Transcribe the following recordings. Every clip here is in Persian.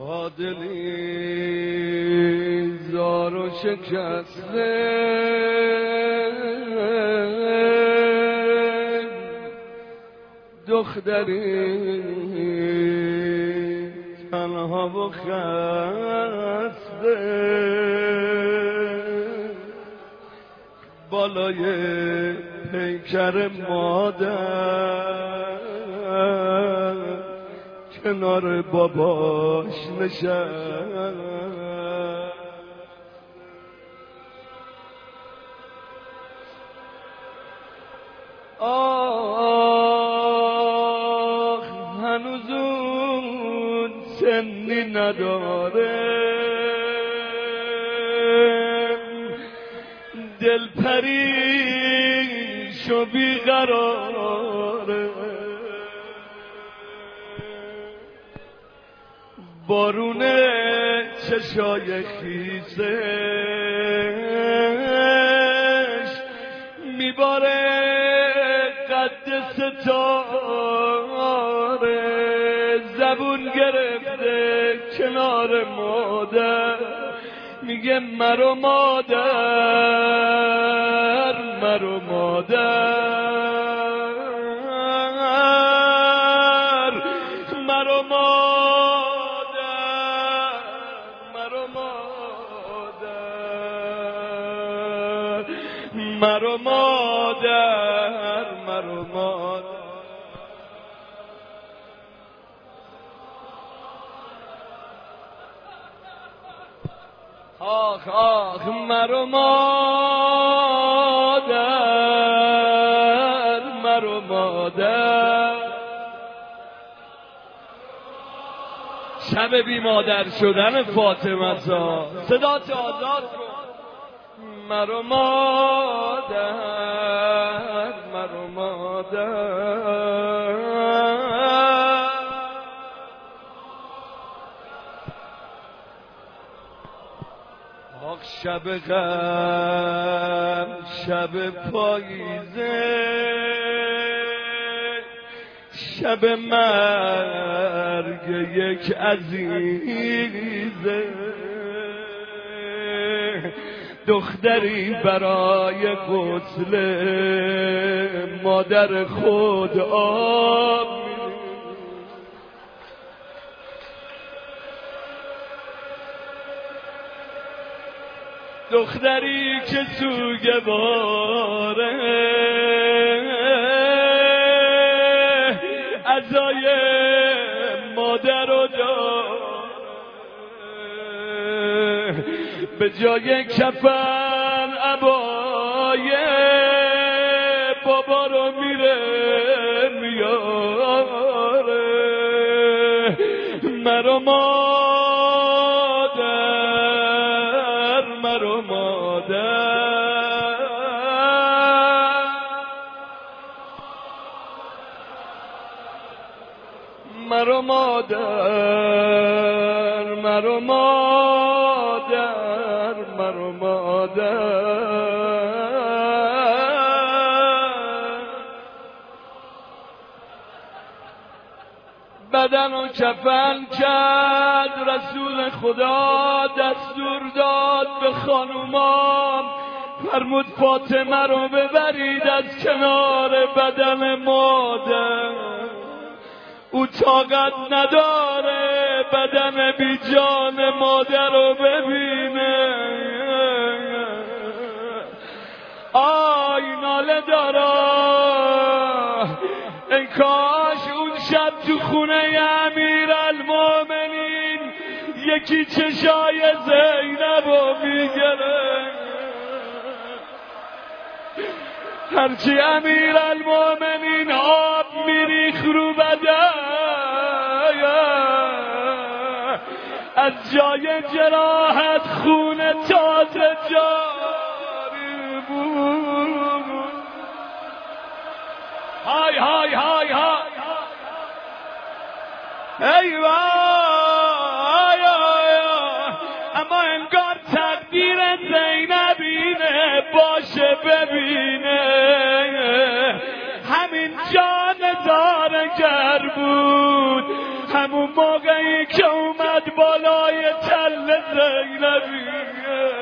عادلی زار و شکسته دختری تنها و خسته بالای پیکر مادر کنار باباش نشست. آخ هنوز اون سنی نداره دل پریش و بیقراره بارون چشای خیسش میباره قد ستاره زبون گرفته کنار مادر میگه مرو مادر مرو مادر مرو مادر مرو مادر مرو مادر مرو مادر آخ آخ مرو مادر مرو مادر شب بی مادر شدن فاطمه زا صدا تو آزاد کن مرو مادر مرو مادر آخ شب غم شب پاییزه شب مرگ یک عزیزه دختری برای غسل مادر خود آب دختری که سوگواره عزای مادر رو داره به جای کفن عبای بابا رو میره میاره مرو مادر مرو مادر مرو مادر مرو مادر مرو مادر بدن و کفن کرد رسول خدا دستور داد به خانومام فرمود فاطمه رو ببرید از کنار بدن مادر او طاقت نداره بدن بی جان مادر رو ببینه آی ناله داره ای کاش اون شب تو خونه امیرالمومنین یکی چشای زینب رو میگره هرچی امیرالمومنین آب میریخ رو بدن از جای جراحت خون تازه جاری بود های های های های ای وای اما انگار تقدیر زینبینه باشه ببینه همین جان زارگر بود همون موقعی که اومد اومد بالای تل زینبیه،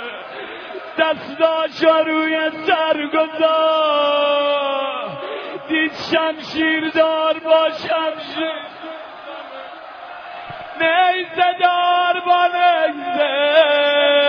دستاشو روی سر گذاشت، دید شمشیردار با شمشیر، نیزه دار با نیزه،